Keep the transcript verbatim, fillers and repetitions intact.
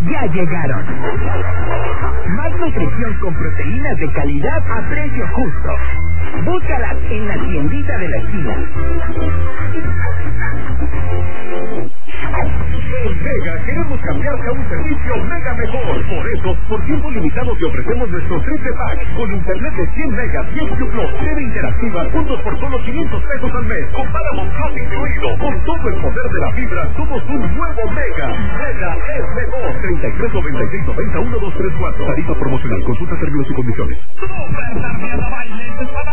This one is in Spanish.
ya llegaron. Más nutrición con proteínas de calidad a precio justo. Búscalas en la tiendita de la esquina. En Mega queremos cambiarte a un servicio Mega mejor. Por eso, por tiempo limitado te ofrecemos nuestro triple pack con internet de cien megas y Q Plus, T V interactiva, juntos por solo quinientos pesos al mes. Con Paramount Plus incluido. Con todo el poder de la fibra, somos un nuevo Mega. Mega es mejor. treinta y tres noventa y seis noventa uno dos tres cuatro. Tarifa promocional. Consulta términos y condiciones. Super tarde a la baile.